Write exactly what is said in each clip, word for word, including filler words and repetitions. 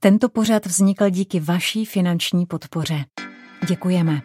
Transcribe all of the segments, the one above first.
Tento pořad vznikl díky vaší finanční podpoře. Děkujeme.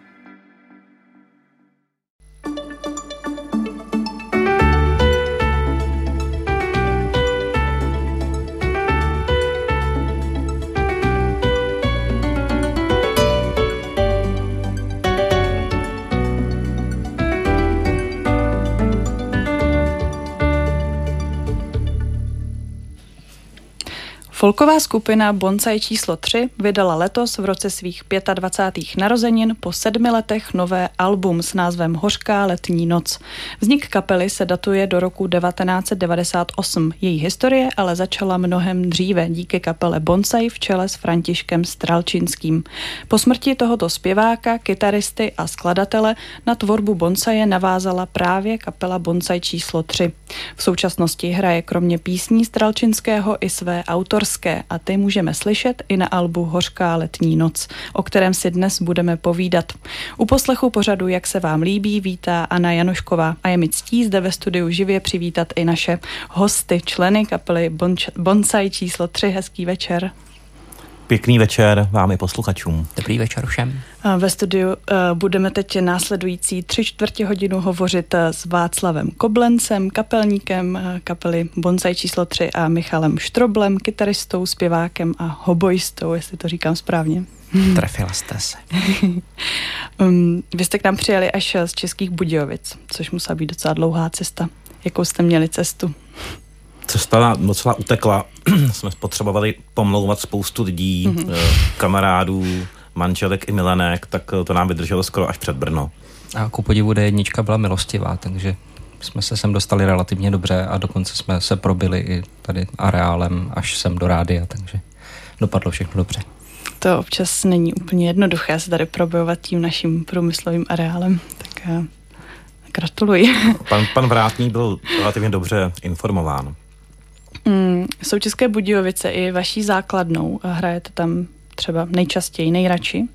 Folková skupina Bonsai číslo tři vydala letos v roce svých dvacátých pěti narozenin po sedmi letech nové album s názvem Hořká letní noc. Vznik kapely se datuje do roku devatenáct set devadesát osm. Její historie ale začala mnohem dříve díky kapele Bonsai v čele s Františkem Stralčinským. Po smrti tohoto zpěváka, kytaristy a skladatele na tvorbu Bonsaie navázala právě kapela Bonsai číslo tři. V současnosti hraje kromě písní Stralčinského i své autorské a ty můžeme slyšet i na albu Hořká letní noc, o kterém si dnes budeme povídat. U poslechu pořadu Jak se vám líbí vítá Anna Janušková a je mi ctí zde ve studiu živě přivítat i naše hosty, členy kapely Bonsai číslo tři. Hezký večer. Pěkný večer vám i posluchačům. Dobrý večer všem. Ve studiu uh, budeme teď následující tři čtvrtě hodinu hovořit s Václavem Koblencem, kapelníkem uh, kapely Bonsai číslo tři a Michalem Štroblem, kytaristou, zpěvákem a hobojistou, jestli to říkám správně. Trefila jste se. um, vy jste k nám přijeli až z Českých Budějovic, což musela být docela dlouhá cesta. Jakou jste měli cestu? Cesta docela utekla. Jsme potřebovali pomlouvat spoustu lidí, mm-hmm. kamarádů, manželek i milenek, tak to nám vydrželo skoro až před Brno. A ku podivu D jedna byla milostivá, takže jsme se sem dostali relativně dobře a dokonce jsme se probili i tady areálem až sem do rádia, takže dopadlo všechno dobře. To občas není úplně jednoduché se tady probojovat tím naším průmyslovým areálem, tak gratuluji. Pan, pan Vrátný byl relativně dobře informován. Mm, jsou České Budějovice i vaší základnou a hrajete tam třeba nejčastěji, nejradši?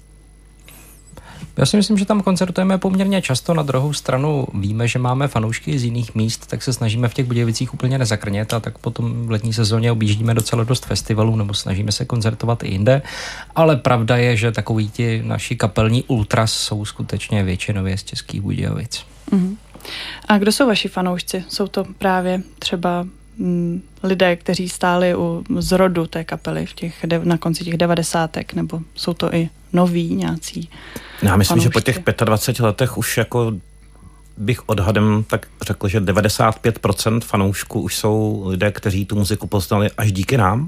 Já si myslím, že tam koncertujeme poměrně často. Na druhou stranu víme, že máme fanoušky z jiných míst, tak se snažíme v těch Budějovicích úplně nezakrnět a tak potom v letní sezóně objíždíme docela dost festivalů nebo snažíme se koncertovat i jinde. Ale pravda je, že takoví ti naši kapelní ultras jsou skutečně většinově z Českých Budějovic. Uh-huh. A kdo jsou vaši fanoušci? Jsou to právě třeba mm, lidé, kteří stáli u zrodu té kapely v těch, na konci těch devadesátek, nebo jsou to i noví nějací Já myslím, fanoušci? Že po těch dvaceti pěti letech už jako bych odhadem tak řekl, že devadesát pět procent fanoušků už jsou lidé, kteří tu muziku poznali až díky nám.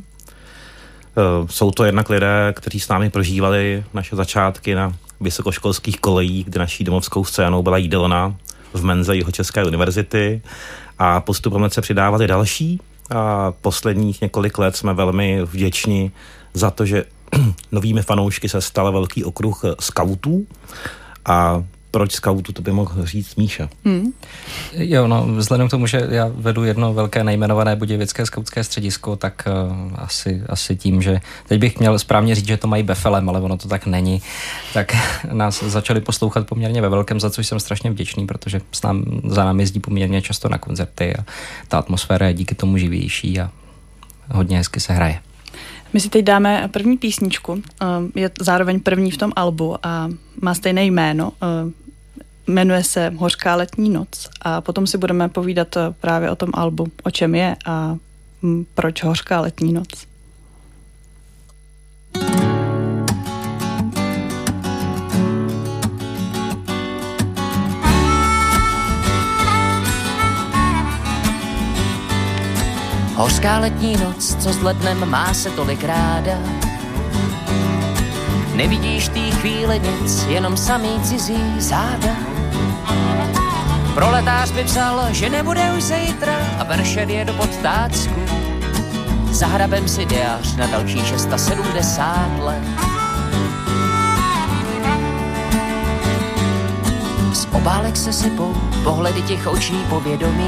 Jsou to jednak lidé, kteří s námi prožívali naše začátky na vysokoškolských kolejích, kde naší domovskou scénou byla jídelna v menze Jihočeské univerzity a postupem se přidávali další a posledních několik let jsme velmi vděční za to, že novými fanoušky se stal velký okruh skautů. A proč skautů, to by mohl říct Míša. Hmm. Jo, no, vzhledem k tomu, že já vedu jedno velké nejmenované budějovické skautské středisko, tak uh, asi, asi tím, že teď bych měl správně říct, že to mají befelem, ale ono to tak není, tak nás začali poslouchat poměrně ve velkém, za což jsem strašně vděčný, protože s nám, za námi jezdí poměrně často na koncerty a ta atmosféra je díky tomu živější a hodně hezky se hraje. My si teď dáme první písničku, je zároveň první v tom albu a má stejné jméno, jmenuje se Hořká letní noc a potom si budeme povídat právě o tom albu, o čem je a proč Hořká letní noc. Hořká letní noc, co s lednem má se tolik ráda. Nevidíš tý chvíli nic, jenom samý cizí záda. Proletář by psal, že nebude už zítra a pršet je do podtácku. Za hrabem si diář na další sedmdesát šest let. Z obálek se sypou pohledy těch očí povědomí.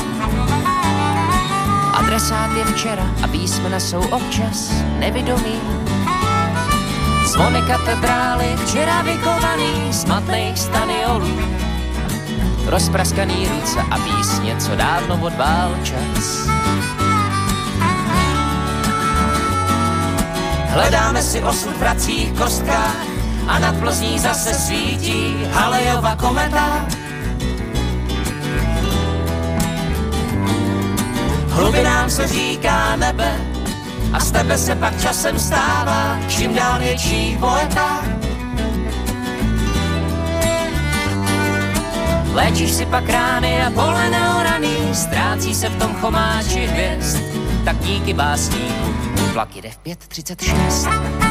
Adresát je včera a písmena jsou občas nevidomí. Zvony katedrály včera vykovaný z matných staniolů. Rozpraskaný ruce a písně, co dávno odbál čas. Hledáme si osud v vracích kostkách a nad Plzní zase svítí Halejova kometa. Hlubinám se říká nebe a z tebe se pak časem stává čím dál větší poeta. Léčíš si pak rány a pole neoraný, ztrácí se v tom chomáči hvězd, tak díky básníku vlak jede v pět třicet šest.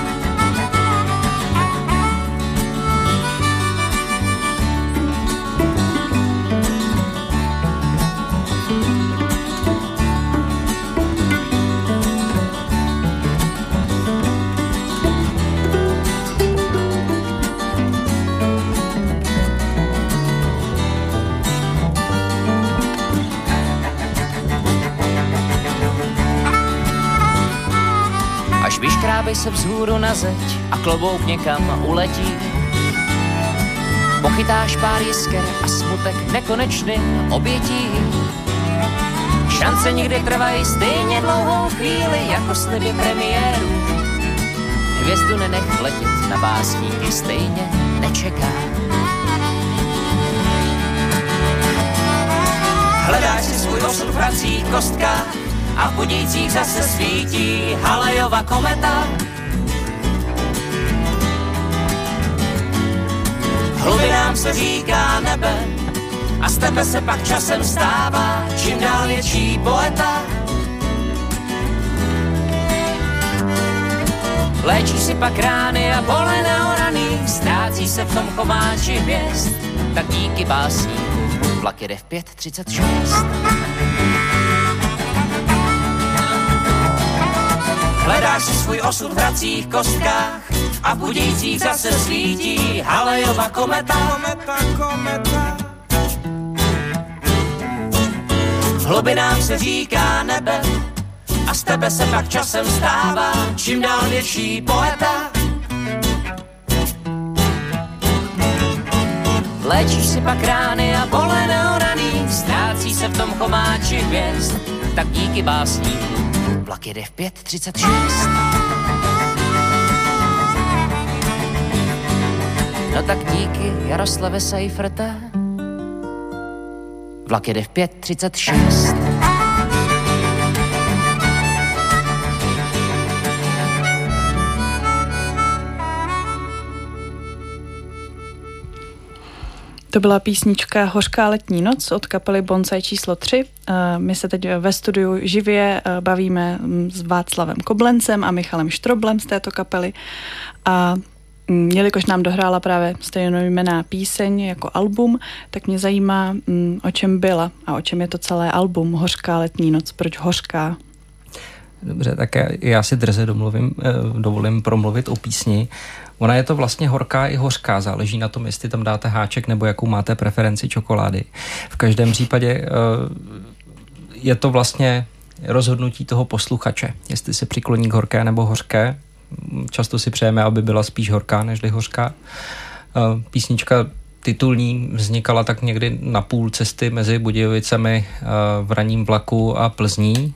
Vyškrábej se vzhůru na zeď a klobouk někam uletí. Pochytáš pár jisker a smutek nekonečným obětí. Šance někdy trvají stejně dlouhou chvíli jako sliby premiéru. Hvězdu nenech letět, na básníky stejně nečeká. Hledáš si svůj osud v vracích kostkách a v budících zase svítí Halejova kometa. Hlubinám se říká nebe a z tebe se pak časem stává čím dál větší poeta. Léčíš si pak rány a pole neoraný, ztrácí se v tom chomáči hvězd, tak díky básníku vlak jede v pět třicet šest. Hledáš si svůj osud v vracích kostkách a v budících zase svítí Halejova kometa. kometa, kometa. Hlubinám se říká nebe a z tebe se pak časem stává čím dál větší poeta. Léčíš si pak rány a pole neoraný, ztrácí se v tom chomáči hvězd, tak díky básníku vlak jede v pět třicet šest. No tak díky Jaroslave Seiferte, vlak jede v pět třicet šest. To byla písnička Hořká letní noc od kapely Bonsai číslo tři. My se teď ve studiu živě bavíme s Václavem Koblencem a Michalem Štroblem z této kapely. A jelikož nám dohrála právě stejnojmenná píseň jako album, tak mě zajímá, o čem byla a o čem je to celé album Hořká letní noc. Proč hořká? Dobře, tak já, já si drze domluvím, dovolím promluvit o písni. Ona je to vlastně horká i hořká, záleží na tom, jestli tam dáte háček nebo jakou máte preferenci čokolády. V každém případě je to vlastně rozhodnutí toho posluchače, jestli se přikloní k horké nebo hořké. Často si přejeme, aby byla spíš horká nežli hořká. Písnička titulní vznikala tak někdy na půl cesty mezi Budějovicemi v ranním vlaku a Plzní.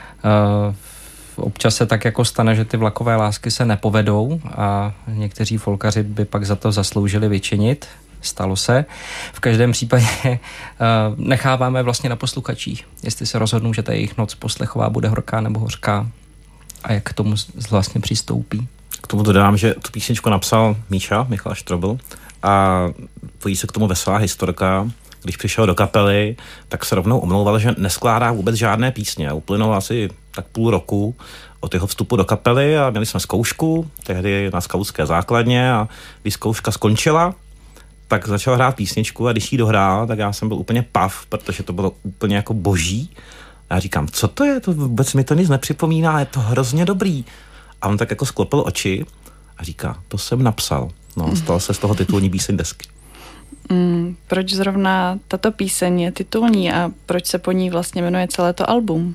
Občas se tak jako stane, že ty vlakové lásky se nepovedou a někteří folkaři by pak za to zasloužili vyčinit. Stalo se. V každém případě necháváme vlastně na posluchačích, jestli se rozhodnou, že ta jejich noc poslechová bude horká nebo hořká a jak k tomu vlastně přistoupí. K tomu dodám, že tu písničku napsal Míša, Michal Štrobl, a pojí se k tomu veselá historka. Když přišel do kapely, tak se rovnou omlouval, že neskládá vůbec žádné písně. Uplynulo asi tak půl roku od jeho vstupu do kapely a měli jsme zkoušku, tehdy na skautské základně, a když zkouška skončila, tak začal hrát písničku a když jí dohrál, tak já jsem byl úplně pav, protože to bylo úplně jako boží. A já říkám, co to je? To vůbec mi to nic nepřipomíná, je to hrozně dobrý. A on tak jako sklopil oči a říká, to jsem napsal. No, stal se z toho titulní píseň desky. Mm, proč zrovna tato píseň je titulní a proč se po ní vlastně jmenuje celé to album?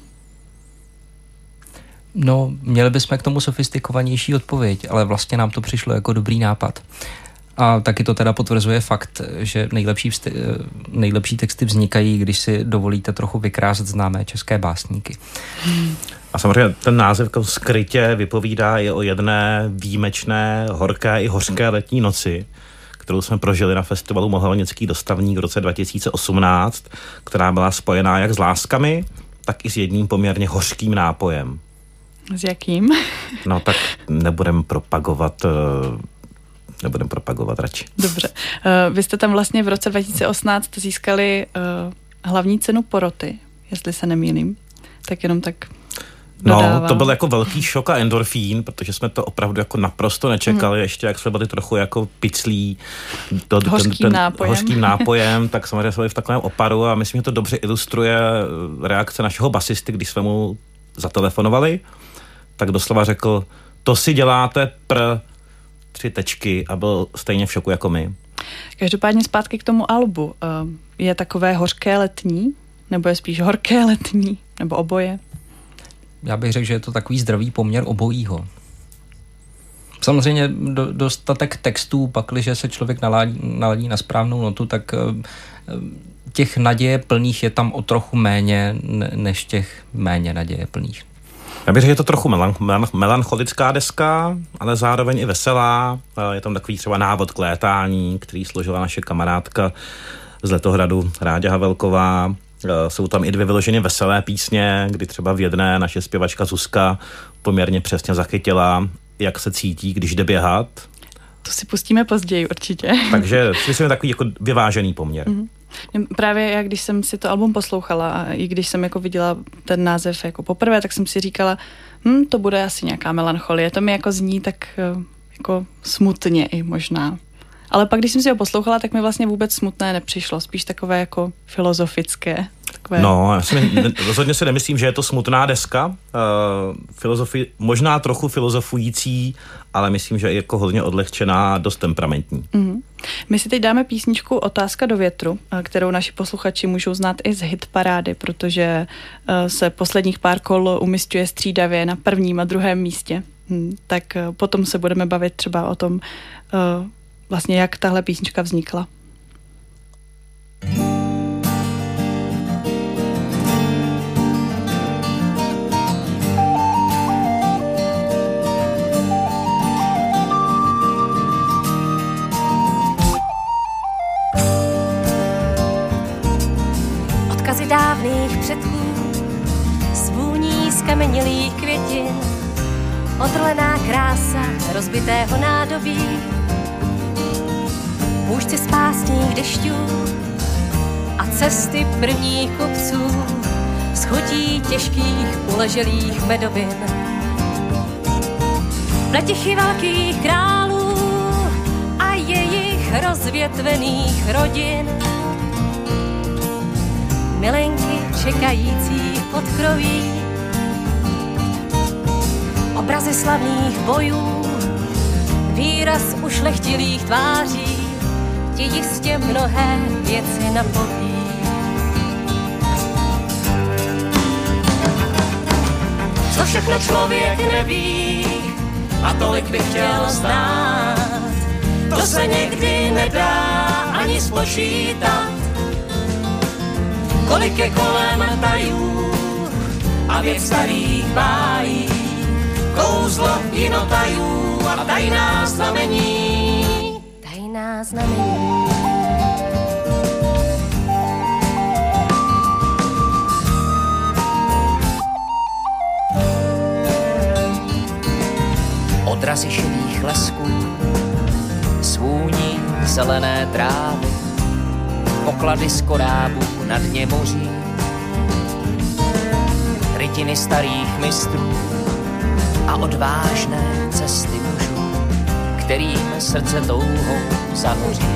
No, měli bychom k tomu sofistikovanější odpověď, ale vlastně nám to přišlo jako dobrý nápad. A taky to teda potvrzuje fakt, že nejlepší, vst- nejlepší texty vznikají, když si dovolíte trochu vykrást známé české básníky. Hmm. A samozřejmě ten název jako skrytě vypovídá i o jedné výjimečné, horké i hořké letní noci, kterou jsme prožili na festivalu Mohelnický dostavník v roce dva tisíce osmnáct, která byla spojená jak s láskami, tak i s jedním poměrně hořkým nápojem. S jakým? No tak nebudem propagovat, nebudem propagovat radši. Dobře. Vy jste tam vlastně v roce dva tisíce osmnáct získali hlavní cenu poroty, jestli se nemýlím. Tak jenom tak dodávám. No, to byl jako velký šok a endorfín, protože jsme to opravdu jako naprosto nečekali, hmm. ještě jak jsme byli trochu jako piclí do, hořkým, ten, ten, nápojem. hořkým nápojem, tak samozřejmě jsme byli v takovém oparu a myslím, že to dobře ilustruje reakce našeho basisty, když jsme mu zatelefonovali, tak doslova řekl, to si děláte pr tři tečky a byl stejně v šoku jako my. Každopádně zpátky k tomu albu. Je takové hořké letní? Nebo je spíš horké letní? Nebo oboje? Já bych řekl, že je to takový zdravý poměr obojího. Samozřejmě do, dostatek textů, pakliže se člověk naladí, naladí na správnou notu, tak těch naděje plných je tam o trochu méně, než těch méně naděje plných. Já bych řekl, že je to trochu melan- melancholická deska, ale zároveň i veselá. Je tam takový třeba návod k létání, který složila naše kamarádka z Letohradu, Ráďa Havelková. Jsou tam i dvě vyloženě veselé písně, kdy třeba v jedné naše zpěvačka Zuzka poměrně přesně zachytila, jak se cítí, když jde běhat. To si pustíme později určitě. Takže myslím, je takový jako vyvážený poměr. Mm-hmm. Právě já, když jsem si to album poslouchala a i když jsem jako viděla ten název jako poprvé, tak jsem si říkala, hm, to bude asi nějaká melancholie. To mi jako zní tak jako smutně i možná. Ale pak, když jsem si ho poslouchala, tak mi vlastně vůbec smutné nepřišlo. Spíš takové jako filozofické. Takové... No, já si ne, rozhodně si nemyslím, že je to smutná deska. Uh, filozofi, možná trochu filozofující, ale myslím, že je jako hodně odlehčená a dost temperamentní. Mm-hmm. My si teď dáme písničku Otázka do větru, kterou naši posluchači můžou znát i z hitparády, protože uh, se posledních pár kol umisťuje střídavě na prvním a druhém místě. Hmm, tak uh, potom se budeme bavit třeba o tom, uh, vlastně jak tahle písnička vznikla. Odkazy dávných předků, svůní skamenělých květin, odrlená krása rozbitého nádobí, půjčci z pásních dešťů a cesty prvních kupců, schutí těžkých uleželých medovin. Pletichy velkých králů a jejich rozvětvených rodin, milenky čekající pod kroví, obrazy slavných bojů, výraz ušlechtilých tváří, ti jistě mnohé věci napoví. Co všechno člověk neví a tolik by chtěl znát, to se někdy nedá ani spočítat. Kolik je kolem tajů a věc starých bájí, kouzlo jinotajů a tajná znamení. Tajná znamení. Odrazy šedých lesků, svůní zelené trávy, poklady z korábů na dně moří, rytiny starých mistrů a odvážné cesty mužů, kterým srdce touhou zahoří.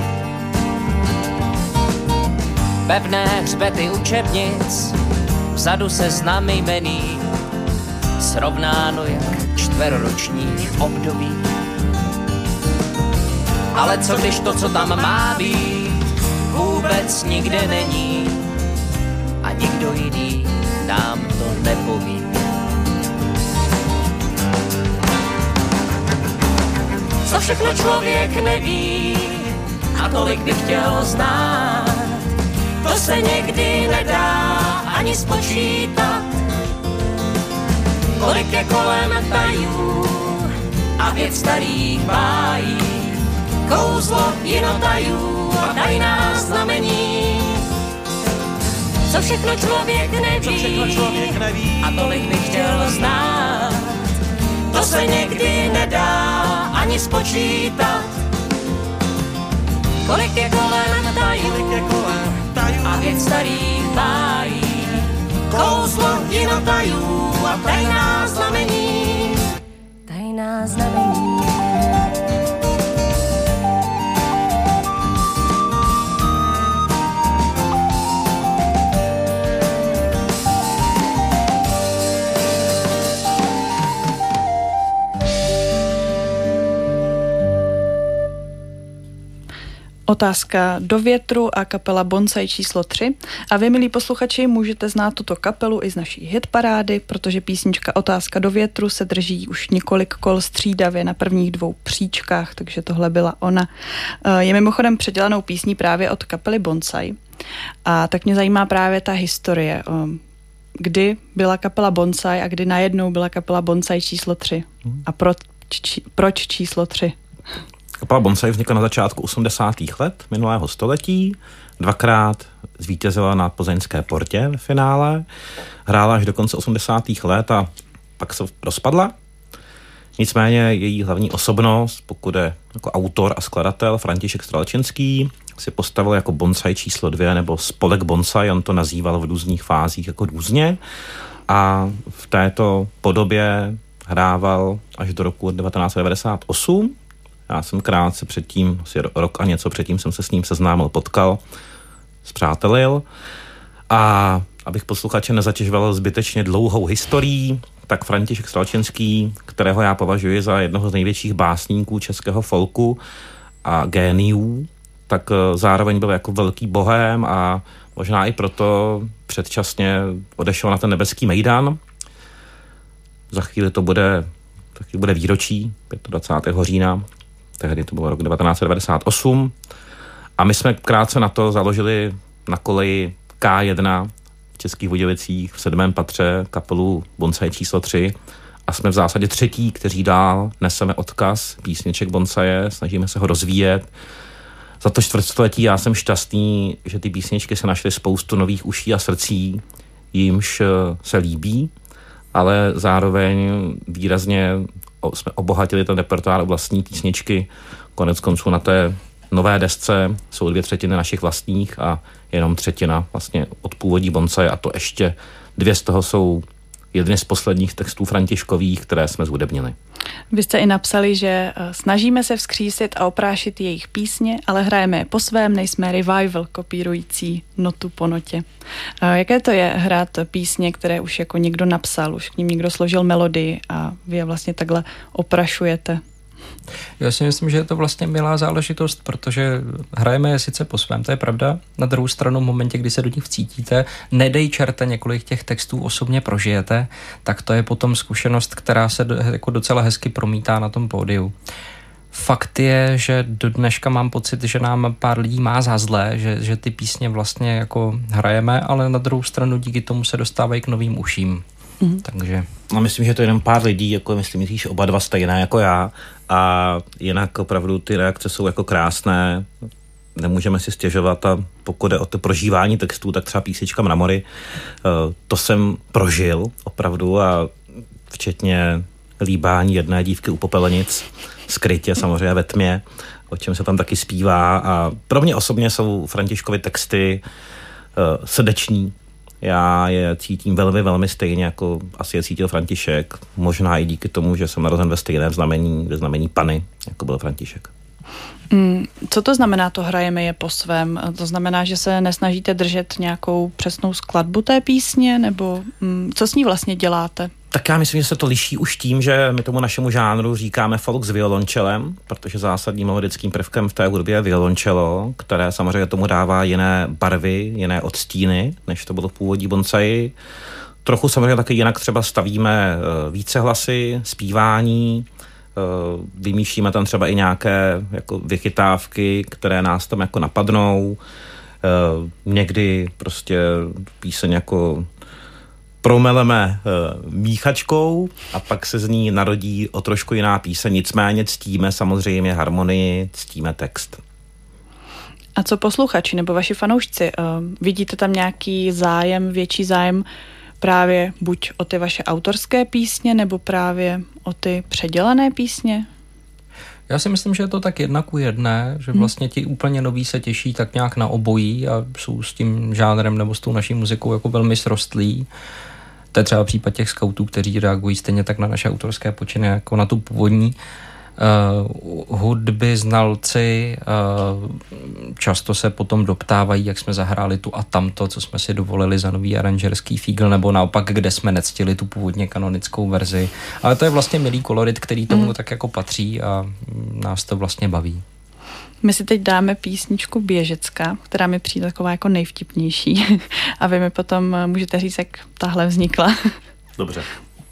Pevné hřbety učebnic, vzadu se znamy jmení, srovnáno jak čtveroročních období. Ale co když to, co tam má být, vůbec nikde není a nikdo jiný nám to nepoví. Co všechno člověk neví a tolik by chtěl znát, to se někdy nedá ani spočítat. kolik je kolem tajů a věc starých bájí, kouzlo jinotajů a tajná znamení. Co všechno člověk neví, Co všechno člověk neví a tolik bych chtěl znát, to se někdy nedá ani spočítat. Kolik je kolem tajů, kolik je kolem tajů a věc starých bájí, kouzlo jinotajů a tajná znamení. Tajná znamení. Otázka Do větru a kapela Bonsai číslo tři. A vy, milí posluchači, můžete znát tuto kapelu i z naší hitparády, protože písnička Otázka do větru se drží už několik kol střídavě na prvních dvou příčkách, takže tohle byla ona. Je mimochodem předělanou písní právě od kapely Bonsai. A tak mě zajímá právě ta historie. Kdy byla kapela Bonsai a kdy najednou byla kapela Bonsai číslo tři? A proč, či, proč číslo tři? Kapela Bonsai vznikla na začátku osmdesátých let minulého století. Dvakrát zvítězila na plzeňské Portě v finále. Hrála až do konce osmdesátých let a pak se rozpadla. Nicméně její hlavní osobnost, pokud je jako autor a skladatel František Stralčinský, si postavil jako Bonsai číslo dvě nebo spolek Bonsai, on to nazýval v různých fázích jako různě. A v této podobě hrával až do roku devatenáct set devadesát osm. Já jsem krátce předtím, asi rok a něco předtím jsem se s ním seznámil, potkal, spřátelil. A abych posluchače nezatěžoval zbytečně dlouhou historií, tak František Stralčinský, kterého já považuji za jednoho z největších básníků českého folku a géniů, tak zároveň byl jako velký bohém a možná i proto předčasně odešel na ten nebeský mejdan. Za chvíli to bude, za chvíli bude výročí, dvacátého pátého října, tehdy to bylo rok devatenáct set devadesát osm. A my jsme krátce na to založili na koleji K jedna v Českých Budějovicích v sedmém patře kapelu Bonsai číslo tři. A jsme v zásadě třetí, kteří dál neseme odkaz písniček Bonsaje, snažíme se ho rozvíjet. Za to čtvrtstoletí já jsem šťastný, že ty písničky se našly spoustu nových uší a srdcí, jimž se líbí, ale zároveň výrazně jsme obohatili ten repertoár o vlastní písničky. Konec konců na té nové desce jsou dvě třetiny našich vlastních a jenom třetina vlastně od původní Bonsaje, a to ještě dvě z toho jsou jedny z posledních textů Františkových, které jsme zhudebnili. Vy jste i napsali, že snažíme se vzkřísit a oprášit jejich písně, ale hrajeme je po svém, nejsme revival kopírující notu po notě. Jaké to je hrát písně, které už jako někdo napsal, už k ním někdo složil melodii a vy je vlastně takhle oprašujete? Já si myslím, že je to vlastně milá záležitost, protože hrajeme je sice po svém, to je pravda. Na druhou stranu v momentě, kdy se do nich vcítíte, nedej čerte, několik těch textů osobně prožijete, tak to je potom zkušenost, která se jako docela hezky promítá na tom pódiu. Fakt je, že do dneška mám pocit, že nám pár lidí má za zlé, že, že ty písně vlastně jako hrajeme, ale na druhou stranu díky tomu se dostávají k novým uším. Mm-hmm. Takže... No, myslím, že to je jenom pár lidí, jako myslím, že oba dva stejné jako já, a jinak opravdu ty reakce jsou jako krásné, nemůžeme si stěžovat, a pokud je o to prožívání textů, tak třeba písnička Mramory, to jsem prožil opravdu, a včetně líbání jedné dívky u popelenic, skrytě samozřejmě ve tmě, o čem se tam taky zpívá, a pro mě osobně jsou Františkovy texty uh, srdeční. Já je cítím velmi, velmi stejně, jako asi je cítil František. Možná i díky tomu, že jsem narozen ve stejném znamení, ve znamení Panny, jako byl František. Mm, co to znamená, to hrajeme je po svém? To znamená, že se nesnažíte držet nějakou přesnou skladbu té písně, nebo mm, co s ní vlastně děláte? Tak já myslím, že se to liší už tím, že my tomu našemu žánru říkáme folk s violončelem, protože zásadním melodickým prvkem v té hudbě je violončelo, které samozřejmě tomu dává jiné barvy, jiné odstíny, než to bylo v původní Bonsaji. Trochu samozřejmě taky jinak třeba stavíme více hlasy, zpívání, vymýšlíme tam třeba i nějaké jako vychytávky, které nás tam jako napadnou. Někdy prostě píseň jako promeleme uh, míchačkou a pak se z ní narodí o trošku jiná píseň. Nicméně ctíme samozřejmě harmonii, ctíme text. A co posluchači nebo vaši fanoušci? Uh, vidíte tam nějaký zájem, větší zájem právě buď o ty vaše autorské písně, nebo právě o ty předělané písně? Já si myslím, že je to tak jedna ku jedné, že vlastně ti úplně noví se těší tak nějak na obojí a jsou s tím žánrem nebo s tou naší muzikou jako velmi srostlí. To je třeba případ těch skautů, kteří reagují stejně tak na naše autorské počiny jako na tu původní. Uh, hudby znalci uh, často se potom doptávají, jak jsme zahráli tu a tamto, co jsme si dovolili za nový aranžerský fígl, nebo naopak, kde jsme nectili tu původně kanonickou verzi. Ale to je vlastně milý kolorit, který tomu mm. tak jako patří a nás to vlastně baví. My si teď dáme písničku Běžecká, která mi přijde taková jako nejvtipnější a vy mi potom můžete říct, jak tahle vznikla. Dobře.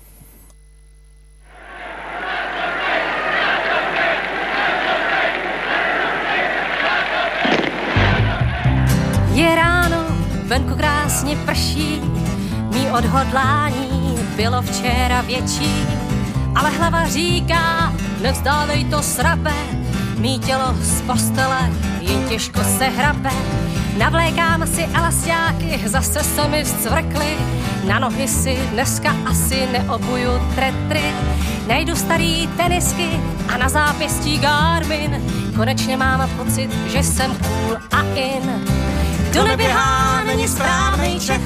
Je ráno, venku krásně prší, mý odhodlání bylo včera větší, ale hlava říká, nevzdávej to srabe, mý tělo z postele jen těžko se hrabe. Navlékám si elastáky, zase se mi zcvrkly, na nohy si dneska asi neobuju tretry. Najdu starý tenisky a na zápěstí Garmin, konečně mám pocit, že jsem cool a in. Kdo neběhá, není správnej Čech.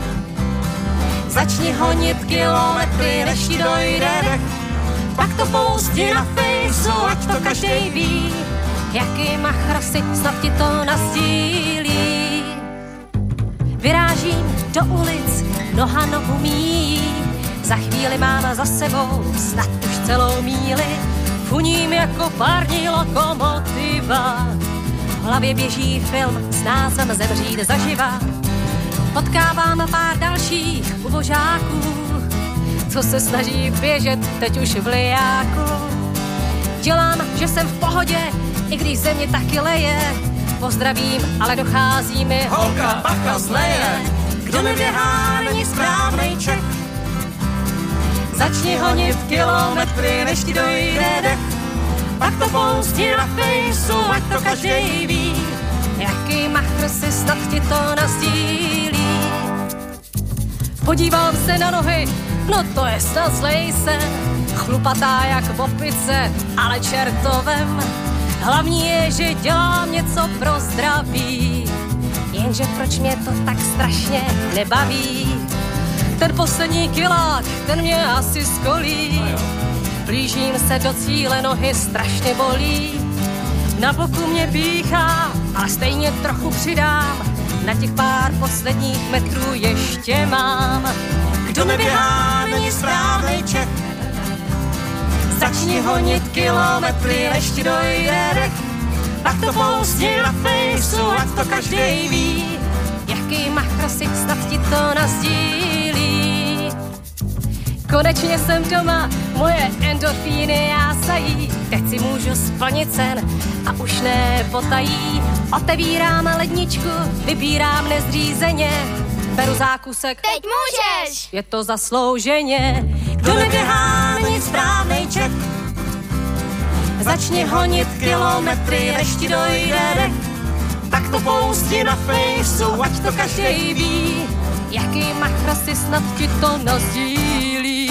Začni honit kilometry, než ti dojde dech. Pak to pousti na fejsu, ať to každej ví, jaký machr si, snad ti to nasdílí. Vyrážím do ulic, noha nohu míjí, za chvíli mám za sebou snad už celou míli. Funím jako pární lokomotiva, v hlavě běží film s názvem Zemřít zaživa. Potkávám pár dalších ubožáků, co se snaží běžet teď už v lijáku. Dělám, že jsem v pohodě, i když země taky leje. Pozdravím, ale dochází mi holka, bacha zleje. Kdo neběhá, není správnej Čech. Začni honit kilometry, než ti dojde dech. Pak to pousti na fejsu, ať to každej ví, jaký machr si, snad ti to nasdílí. Podívám se na nohy, no to je snad zlej se, chlupatá jak v opice, ale čertovem. Hlavní je, že dělám něco pro zdraví, jenže proč mě to tak strašně nebaví. Ten poslední kilák, ten mě asi skolí. Blížím se do cíle, nohy strašně bolí. Na boku mě píchá, ale stejně trochu přidám. Na těch pár posledních metrů ještě mám. Kdo neběhá, není správnej Čech. Začni honit kilometry, než ti dojde dech. Pak to pousti na fejsu, ať to každej ví, jaký machr si, snad ti to nasdílí. Konečně jsem doma, moje endorfíny jásají. Teď si můžu splnit sen a už nepotají. Otevírám ledničku, vybírám nezřízeně. Beru zákusek, teď můžeš! Je to zaslouženě. Kdo neběhá, není správnej Čech. Začni honit kilometry, než ti dojde dech. Tak to pousti na fejsu, ať to každej ví, jaký machr si, snad ti to nasdílí.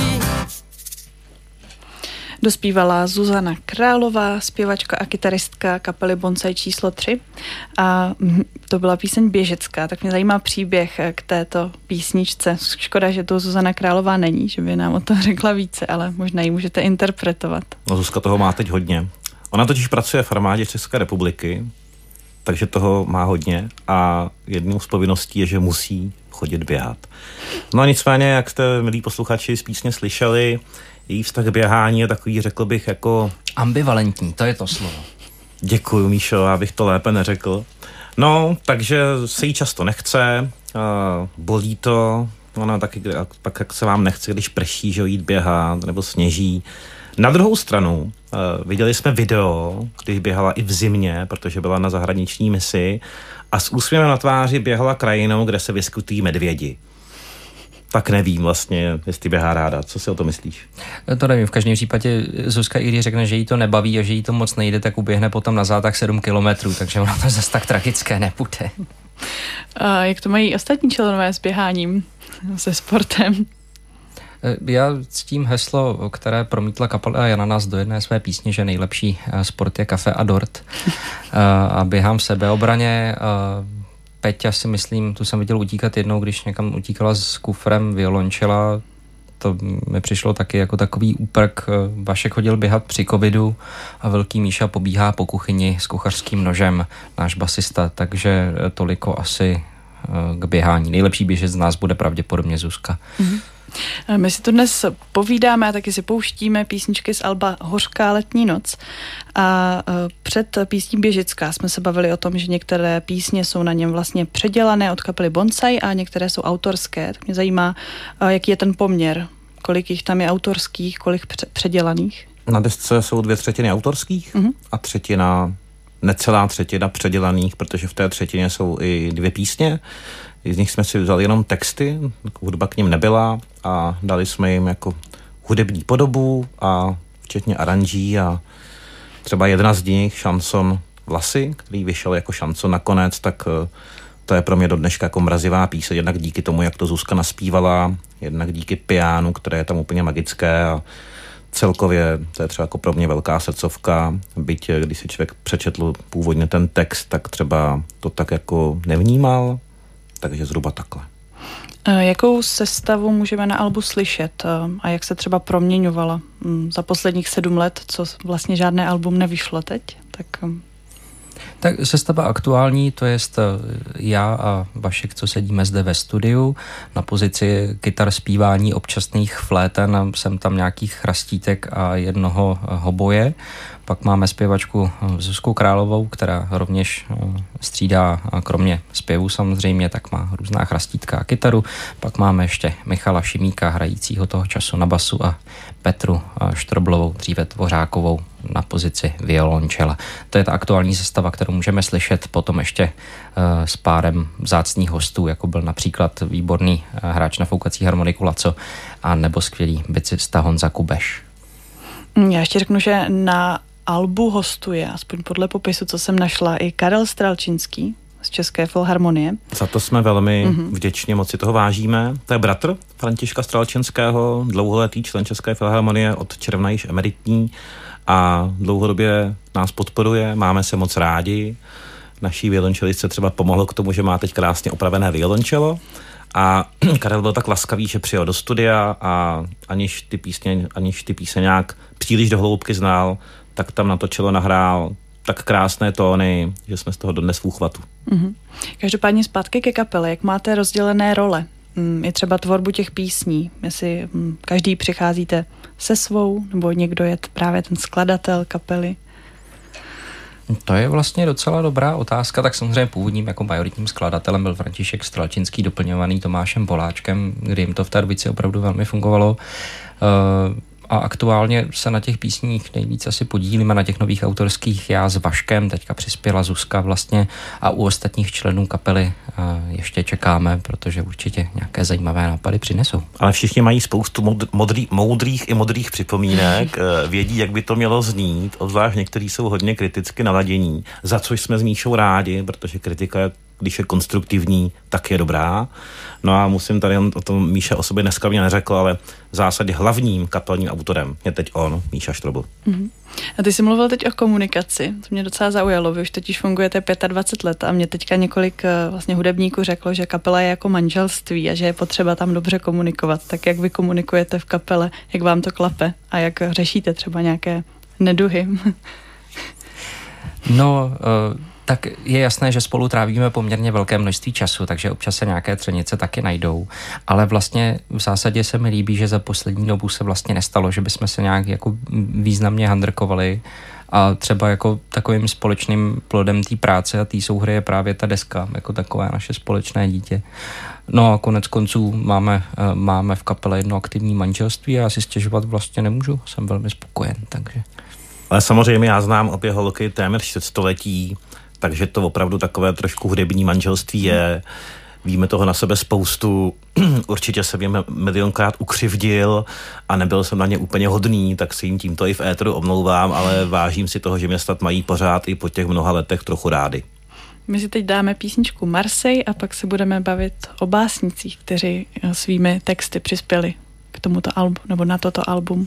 Dospívala Zuzana Králová, zpěvačka a kytaristka kapely Bonsai číslo tři. A to byla píseň Běžecká, tak mě zajímá příběh k této písničce. Škoda, že to Zuzana Králová není, že by nám o tom řekla více, ale možná ji můžete interpretovat. No, Zuzka toho má teď hodně. Ona totiž pracuje v armádě České republiky, takže toho má hodně a jednou z povinností je, že musí chodit běhat. No a nicméně, jak jste, milí posluchači, z písně slyšeli, její vztah k běhání je takový, řekl bych, jako... ambivalentní, to je to slovo. Děkuju, Míšo, abych to lépe neřekl. No, takže se jí často nechce, bolí to, ona taky, pak jak se vám nechce, když prší, že jít běhat, nebo sněží. Na druhou stranu, viděli jsme video, když běhala i v zimě, protože byla na zahraniční misi a s úsměvem na tváři běhala krajinou, kde se vyskytují medvědi. tak nevím vlastně, jestli běhá ráda. Co si o to myslíš? To nevím, v každém případě Zuzka, i když řekne, že jí to nebaví a že jí to moc nejde, tak uběhne potom na zátah sedm kilometrů, takže ono to zase tak tragické nebude. A jak to mají ostatní členové s běháním, se sportem? Já ctím heslo, které promítla kapela Jana Nás do jedné své písně, že nejlepší sport je kafe a dort. A běhám v sebeobraně. Peťa si myslím, tu jsem viděl utíkat jednou, když někam utíkala s kufrem violončela. To mi přišlo taky jako takový úprk. Vašek chodil běhat při covidu a velký Míša pobíhá po kuchyni s kuchařským nožem, náš basista, takže toliko asi k běhání. Nejlepší běžec z nás bude pravděpodobně Zuzka. Mm-hmm. My si tu dnes povídáme a taky si pouštíme písničky z alba Hořká letní noc. A před písní Běžická jsme se bavili o tom, že některé písně jsou na něm vlastně předělané od kapely Bonsai a některé jsou autorské. Tak mě zajímá, jaký je ten poměr, kolik jich tam je autorských, kolik předělaných. Na desce jsou dvě třetiny autorských mm-hmm. a třetina, necelá třetina předělaných, protože v té třetině jsou i dvě písně. Z nich jsme si vzali jenom texty, hudba k nim nebyla a dali jsme jim jako hudební podobu a včetně aranží a třeba jedna z nich, šanson Vlasy, který vyšel jako šanson nakonec, tak to je pro mě do dneška jako mrazivá píseň, jednak díky tomu, jak to Zuzka naspívala, jednak díky pianu, které je tam úplně magické a celkově to je třeba jako pro mě velká srdcovka, byť když si člověk přečetl původně ten text, tak třeba to tak jako nevnímal. Takže zhruba takhle. Jakou sestavu můžeme na albu slyšet a jak se třeba proměňovala za posledních sedm let, co vlastně žádné album nevyšlo teď? Tak, tak sestava aktuální, to jest já a Vašek, co sedíme zde ve studiu, na pozici kytar, zpívání, občasných fléten, jsem tam nějakých chrastítek a jednoho hoboje. Pak máme zpěvačku Zuzku Královou, která rovněž střídá, kromě zpěvu samozřejmě, tak má různá chrastítka a kytaru. Pak máme ještě Michala Šimíka, hrajícího toho času na basu, a Petru Štroblovou, dříve Dvořákovou, na pozici violončela. To je ta aktuální sestava, kterou můžeme slyšet. Potom ještě s párem vzácných hostů, jako byl například výborný hráč na foukací harmoniku Laco a nebo skvělý bicista Honza Kubeš. Já ještě řeknu, že na albu hostuje, aspoň podle popisu, co jsem našla, i Karel Stralčinský z České filharmonie. Za to jsme velmi mm-hmm. vděční, moc si toho vážíme. To je bratr Františka Stralčinského, dlouholetý člen České filharmonie, od června již emeritní a dlouhodobě nás podporuje, máme se moc rádi. Naší violončelistce třeba pomohlo k tomu, že má teď krásně opravené violončelo. A Karel byl tak laskavý, že přijel do studia a aniž ty písně, aniž ty písně nějak příliš do hloubky znal, tak tam na to čelo nahrál tak krásné tóny, že jsme z toho dodnes v úchvatu. Mm-hmm. Každopádně zpátky ke kapele, jak máte rozdělené role? Je třeba tvorbu těch písní, jestli každý přicházíte se svou, nebo někdo je právě ten skladatel kapely? To je vlastně docela dobrá otázka, tak samozřejmě původním jako majoritním skladatelem byl František Stralčinský, doplňovaný Tomášem Poláčkem, kdy jim to v té dobici opravdu velmi fungovalo. A aktuálně se na těch písních nejvíc asi podílíme, na těch nových autorských já s Vaškem, teďka přispěla Zuzka vlastně a u ostatních členů kapely ještě čekáme, protože určitě nějaké zajímavé nápady přinesou. Ale všichni mají spoustu modrý, moudrých i modrých připomínek, vědí, jak by to mělo znít, obzvlášť někteří jsou hodně kriticky naladění, za což jsme s Míšou rádi, protože kritika je, když je konstruktivní, tak je dobrá. No a musím tady, o tom Míša o sobě dneska mě neřekl, ale v zásadě hlavním kapelním autorem je teď on, Míša Štrobl. Mm-hmm. A ty jsi mluvil teď o komunikaci, to mě docela zaujalo, vy už totiž fungujete dvacet pět let a mě teďka několik vlastně hudebníků řeklo, že kapela je jako manželství a že je potřeba tam dobře komunikovat. Tak jak vy komunikujete v kapele, jak vám to klape a jak řešíte třeba nějaké neduhy? No... Uh... tak je jasné, že spolu trávíme poměrně velké množství času, takže občas se nějaké třenice taky najdou. Ale vlastně v zásadě se mi líbí, že za poslední dobu se vlastně nestalo, že bychom se nějak jako významně handrkovali. A třeba jako takovým společným plodem té práce a té souhry je právě ta deska, jako takové naše společné dítě. No a konec konců máme, máme v kapele jedno aktivní manželství a já si stěžovat vlastně nemůžu, jsem velmi spokojen, takže... Ale samozřejmě já znám obě holky téměř čtvrtstoletí, takže to opravdu takové trošku hudební manželství je. víme toho na sebe spoustu, určitě se mě milionkrát ukřivdil a nebyl jsem na ně úplně hodný, tak si jim tímto i v éteru omlouvám, ale vážím si toho, že mě snad mají pořád i po těch mnoha letech trochu rádi. My si teď dáme písničku Marseille a pak se budeme bavit o básnicích, kteří svými texty přispěli k tomuto albu, nebo na toto album.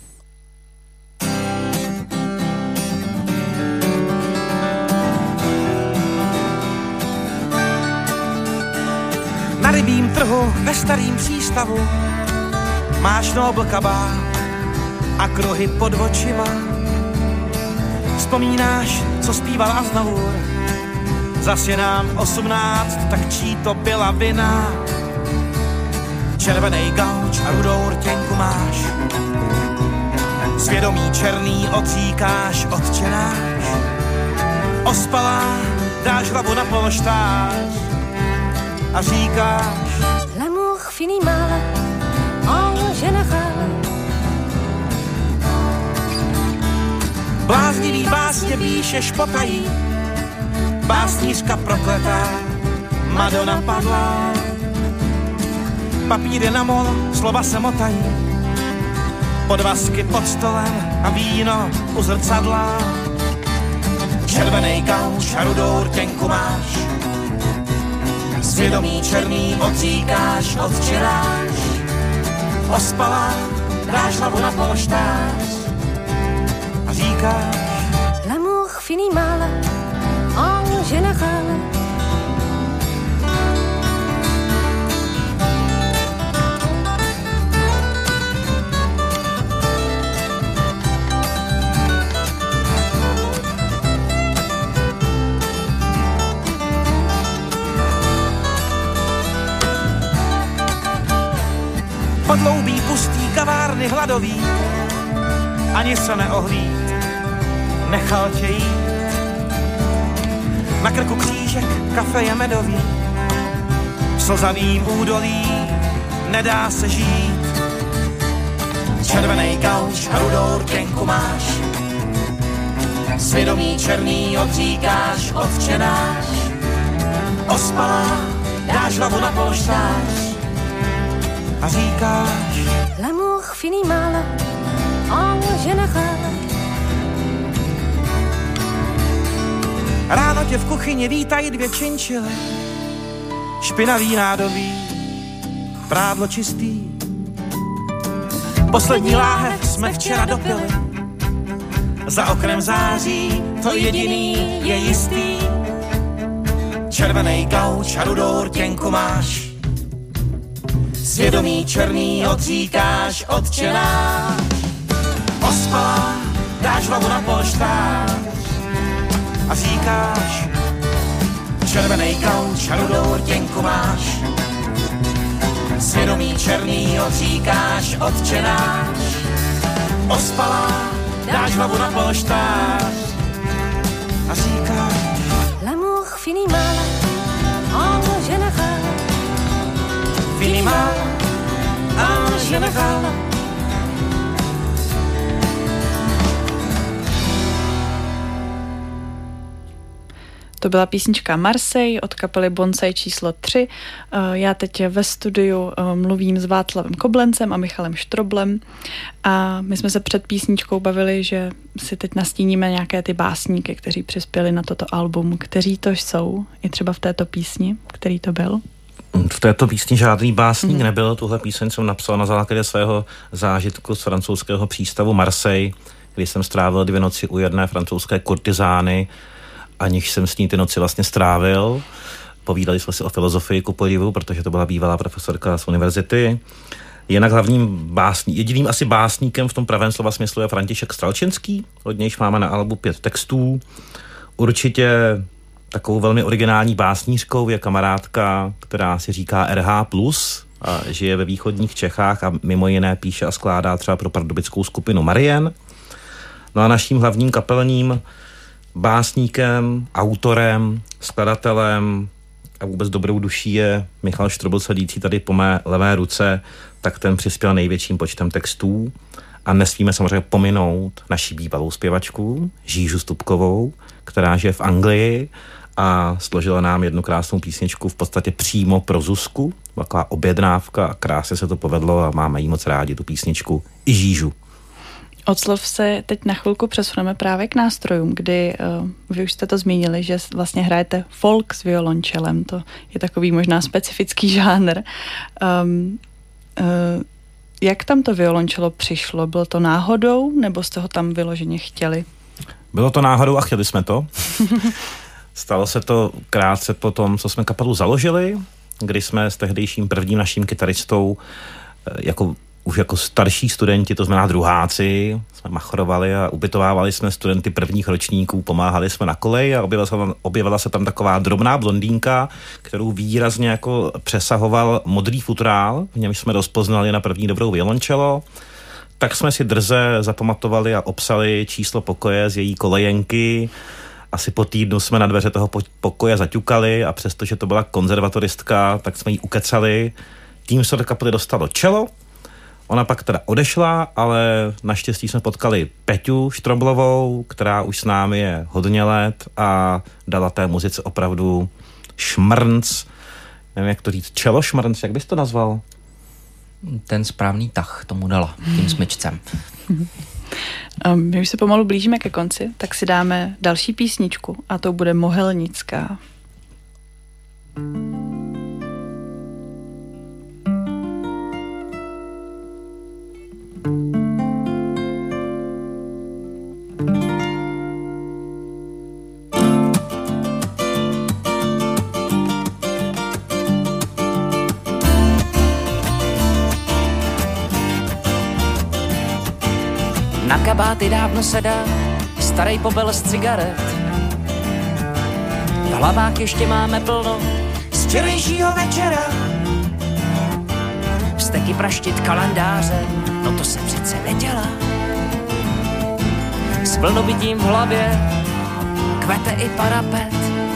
Na rybím trhu ve starým přístavu máš nobl kabát a kruhy pod očima. Vzpomínáš, co zpíval Aznavour, zas je nám osmnáct, tak čí to byla vina. Červenej gauč a rudou rtěnku máš, svědomí černý odříkáš, odčenáš. Ospalá dáš hlavu na polštář a říkáš: L'amour finit mal en général. Bláznivý básně píšeš potají, básnířka prokletá, Madonna padla. Papíry na mol, slova se motají, podvazky pod stolem a víno u zrcadla. Červenej gauč a rudou rtěnku máš, svědomí černý odříkáš, odčeráš. Ospalá dáš hlavu na polštář a říkáš: L'amour finit mal en général. Podloubí pustý kavárny hladový, ani se neohlíd, nechal tě jít. Na krku křížek, kafe je medový, v slzavým údolí nedá se žít. Červenej gauč a rudou rtěnku máš, svědomí černý odříkáš, odčenáš. Ospalá dáš hlavu na polštář a říkáš: L'amour finit mal en général. Ráno tě v kuchyni vítají dvě činčily, špinavý nádobí, prádlo čistý. Poslední láhev jsme včera dopili, za oknem září, to jediný je jistý. Červenej gauč a rudou rtěnku máš, svědomí černý odříkáš, odčenáš. Ospalá dáš hlavu na polštář a říkáš: červenej gauč a rudou rtěnku máš, svědomí černý odříkáš, odčenáš. Ospalá dáš hlavu na polštář a říkáš: L'amour finit mal en général. Finit mal en général. To byla písnička Marseille od kapely Bonsai číslo tři. Já teď ve studiu mluvím s Václavem Koblencem a Michalem Štroblem a my jsme se před písničkou bavili, že si teď nastíníme nějaké ty básníky, kteří přispěli na toto album. Kteří to jsou? I třeba v této písni, který to byl? V této písni žádný básník mm. nebyl. Tuhle píseň jsem napsal na základě svého zážitku z francouzského přístavu Marseille, kdy jsem strávil dvě noci u jedné francouzské kurtizány, aniž jsem s ní ty noci vlastně strávil. Povídali jsme si o filozofii ku podivu, protože to byla bývalá profesorka z univerzity. Jinak hlavním básní, jediným asi básníkem v tom pravém slova smyslu je František Stralčinský, od nějž máme na albu pět textů. Určitě takovou velmi originální básnířkou je kamarádka, která si říká R H plus a žije ve východních Čechách a mimo jiné píše a skládá třeba pro pardubickou skupinu Marien. No a naším hlavním kapelním básníkem, autorem, skladatelem a vůbec dobrou duší je Michal Štrobl, sedící tady po mé levé ruce, tak ten přispěl největším počtem textů a nesmíme samozřejmě pominout naši bývalou zpěvačku Žížu Stupkovou, která žije v Anglii a složila nám jednu krásnou písničku v podstatě přímo pro Zuzku. Taková objednávka a krásně se to povedlo a máme jí moc rádi, tu písničku I Žížu. Od slov se teď na chvilku přesuneme právě k nástrojům, kdy uh, vy už jste to zmínili, že vlastně hrajete folk s violončelem. To je takový možná specifický žánr. Um, uh, jak tam to violončelo přišlo? Bylo to náhodou, nebo jste ho tam vyloženě chtěli? Bylo to náhodou a chtěli jsme to. Stalo se to krátce po tom, co jsme kapelu založili, kdy jsme s tehdejším prvním naším kytaristou jako už jako starší studenti, to znamená druháci, jsme machrovali a ubytovávali jsme studenty prvních ročníků, pomáhali jsme na koleji a objevila se tam, objevila se tam taková drobná blondýnka, kterou výrazně jako přesahoval modrý futrál, v němž jsme rozpoznali na první dobrou violončelo. Tak jsme si drze zapamatovali a obsali číslo pokoje z její kolejenky. Asi po týdnu jsme na dveře toho pokoje zaťukali a přestože to byla konzervatoristka, tak jsme jí ukecali. Tím se do kapely dostalo čelo. Ona pak teda odešla, ale naštěstí jsme potkali Peťu Štroblovou, která už s námi je hodně let a dala té muzice opravdu šmrnc. Nevím, jak to říct, čelo šmrnc, jak bys to nazval? Ten správný tah tomu dala, tím smyčcem. My už se pomalu blížíme ke konci, tak si dáme další písničku a to bude Mohelnická. Na kabáty dávno se dá starej popel z cigaret. V hlavách ještě máme plno z včerejšího večera. Vzteky praštit kalendáře, no to se přece nedělá. S vlnobytím v hlavě kvete i parapet.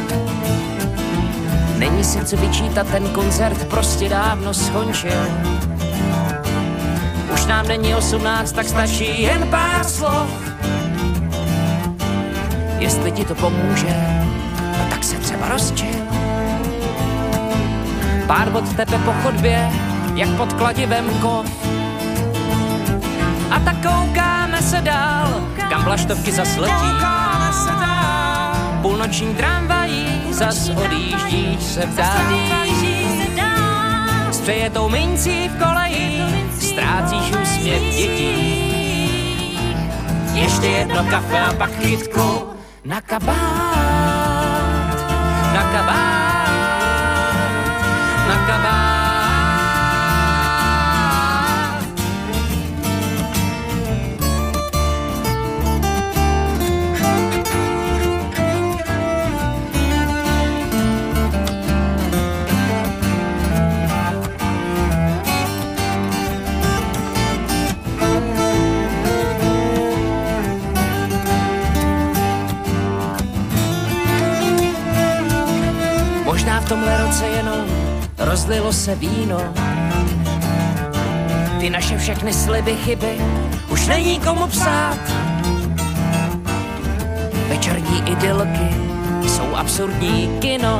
Není si co vyčítat, ten koncert prostě dávno skončil. Už nám není osmnáct, tak stačí jen pár slov. Jestli ti to pomůže, no tak se třeba rozčil. Pár bod tepe po chodbě, jak pod kladivem kov. A tak koukáme se dál, kam vlaštovky zas letí. Půlnoční tramvají zas odjíždí se vdál. S přejetou mincí v koleji ztrácíš úsměv dětí. Ještě jedno kafe a pak kytku na kabát, na kabát, na kabát. Možná v tomhle roce jenom rozlilo se víno. Ty naše všechny sliby, chyby už není komu psát. Večerní idylky jsou absurdní kino.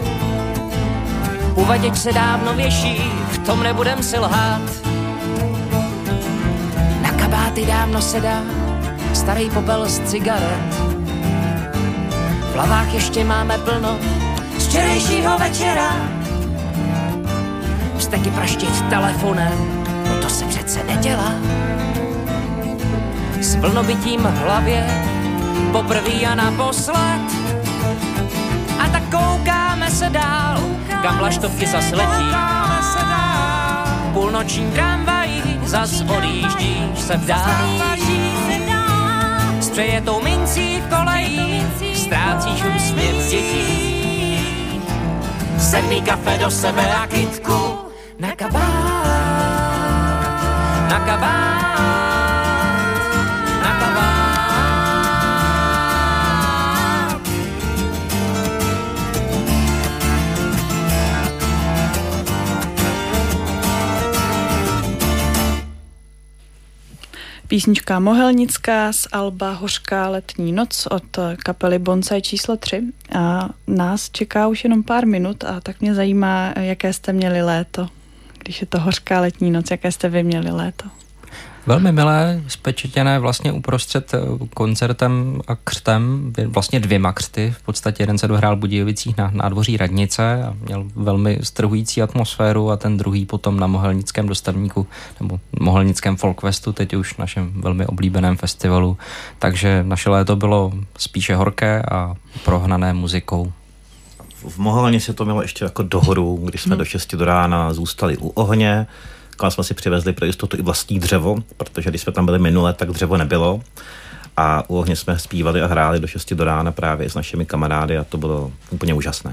Uvaděč se dávno věší, v tom nebudem si lhát. Na kabáty dávno se dá starý popel z cigaret. V hlavách ještě máme plno z včerejšího večera. Vzteky praštit telefonem, no to se přece nedělá. S vlnobytím v hlavě poprvý a naposled. A tak koukáme se dál, kam vlaštovky zas letí. Půlnoční tramvají zas odjíždí se vdál. S přejetou mincí v kolejí ztrácíš úsměv dětí. Sedmý kafe do sebe a kytku na kabát, na kabát, na kabát. Písnička Mohelnická z alba Hořká letní noc od kapely Bonsai číslo tři. A nás čeká už jenom pár minut a tak mě zajímá, jaké jste měli léto. Když je to Hořká letní noc, jaké jste vy měli léto? Velmi milé, spečetěné vlastně uprostřed koncertem a křtem, vlastně dvěma křty. V podstatě jeden se dohrál v Budějovicích na nádvoří radnice a měl velmi strhující atmosféru a ten druhý potom na Mohelnickém dostavníku nebo Mohelnickém Folkfestu, teď už našem velmi oblíbeném festivalu. Takže naše léto bylo spíše horké a prohnané muzikou. V Mohelně se to mělo ještě jako dohodu, když jsme hmm. do šesti do rána zůstali u ohně, kam jsme si přivezli pro jistotu i vlastní dřevo, protože když jsme tam byli minule, tak dřevo nebylo. A u ohně jsme zpívali a hráli do šesti do rána právě s našimi kamarády a to bylo úplně úžasné.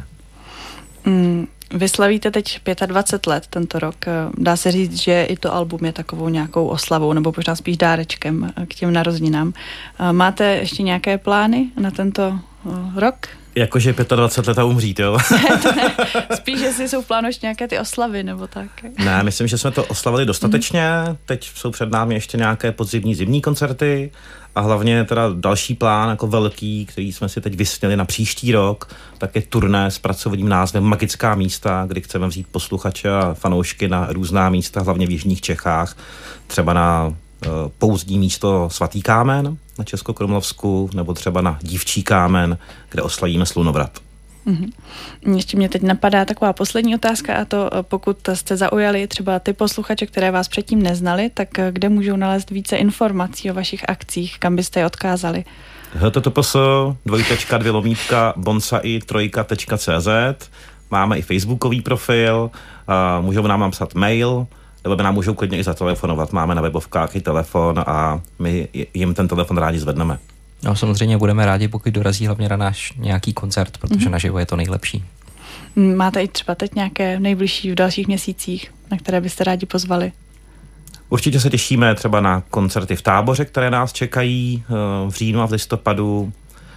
Mm, vy slavíte teď dvacet pět let tento rok. Dá se říct, že i to album je takovou nějakou oslavou nebo možná spíš dárečkem k těm narozeninám. Máte ještě nějaké plány na tento rok? Jakože dvacet pět let a umřít, jo? ne, spíš, jestli jsou v plánu ještě nějaké ty oslavy, nebo tak. Ne, myslím, že jsme to oslavili dostatečně. Mm. Teď jsou před námi ještě nějaké podzimní, zimní koncerty a hlavně teda další plán jako velký, který jsme si teď vysněli na příští rok, tak je turné s pracovním názvem Magická místa, kdy chceme vzít posluchače a fanoušky na různá místa, hlavně v jižních Čechách, třeba na pouzdní místo Svatý kámen na Českokrumlovsku nebo třeba na Dívčí kámen, kde oslavíme slunovrat. Mm-hmm. Ještě mě teď napadá taková poslední otázka a to, pokud jste zaujali třeba ty posluchače, které vás předtím neznali, tak kde můžou nalézt více informací o vašich akcích, kam byste je odkázali? h t t p s dvojtečka dvě lomítka bonsai trojka tečka c z. Máme i facebookový profil, můžou nám napsat mail, nebo by nám můžou klidně i zatelefonovat. Máme na webovkách i telefon a my jim ten telefon rádi zvedneme. No samozřejmě budeme rádi, pokud dorazí hlavně na náš nějaký koncert, protože mm-hmm. naživo je to nejlepší. Máte i třeba teď nějaké nejbližší v dalších měsících, na které byste rádi pozvali? Určitě se těšíme třeba na koncerty v Táboře, které nás čekají v říjnu a v listopadu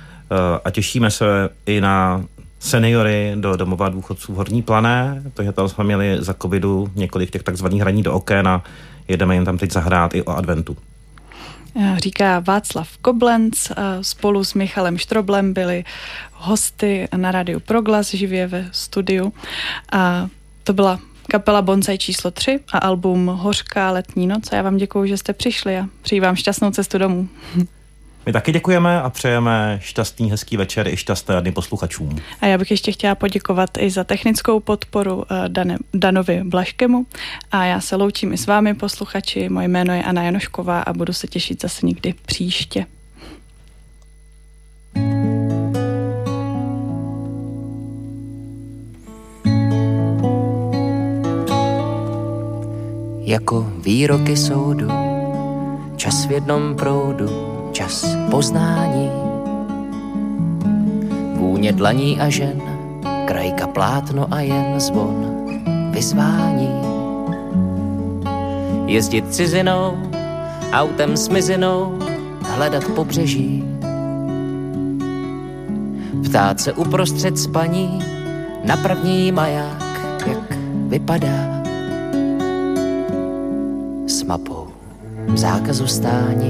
a těšíme se i na seniory do domova důchodců v Horní Plané, takže tam jsme měli za covidu několik těch takzvaných hraní do oken a jedeme jim tam teď zahrát i o adventu. Říká Václav Koblenc, spolu s Michalem Štroblem byli hosty na rádiu Proglas živě ve studiu a to byla kapela Bonsai číslo tři a album Hořká letní noc a já vám děkuju, že jste přišli a přeji vám šťastnou cestu domů. My taky děkujeme a přejeme šťastný, hezký večer i šťastné dny posluchačům. A já bych ještě chtěla poděkovat i za technickou podporu Dane, Danovi Blaškemu a já se loučím i s vámi posluchači. Moje jméno je Anna Janošková a budu se těšit zase někdy příště. Jako výroky soudu, čas v jednom proudu, čas poznání, vůně dlaní a žen, krajka plátno a jen zvon vyzvání. Jezdit cizinou, autem s mizinou, hledat pobřeží, ptát se uprostřed spaní na první maják, jak vypadá, s mapou zákazu stání.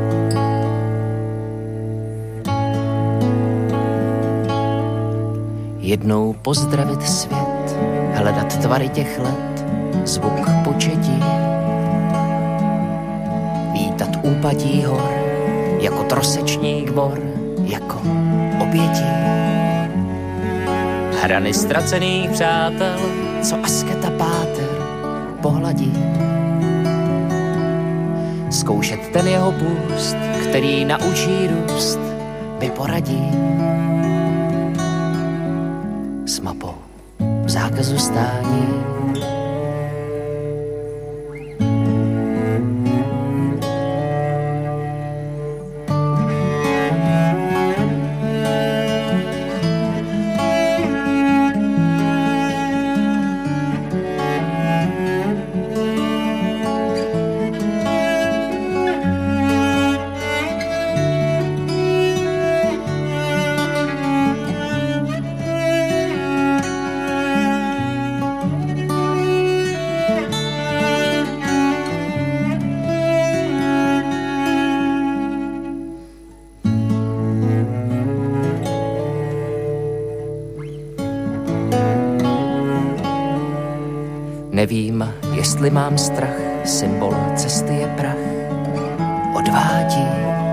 Jednou pozdravit svět, hledat tvary těch let, zvuk početí, vítat úpatí hor, jako trosečník vor, jako obětí. Hrany ztracených přátel, co asketa páter pohladí. Zkoušet ten jeho půst, který naučí růst, by poradí. S mapou zákazu stání. Nevím, jestli mám strach, symbol cesty je prach. Odvádí,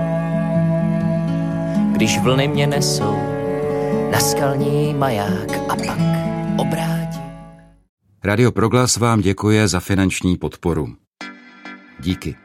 když vlny mě nesou na skalní maják a pak obrátí. Radio Proglas vám děkuje za finanční podporu. Díky.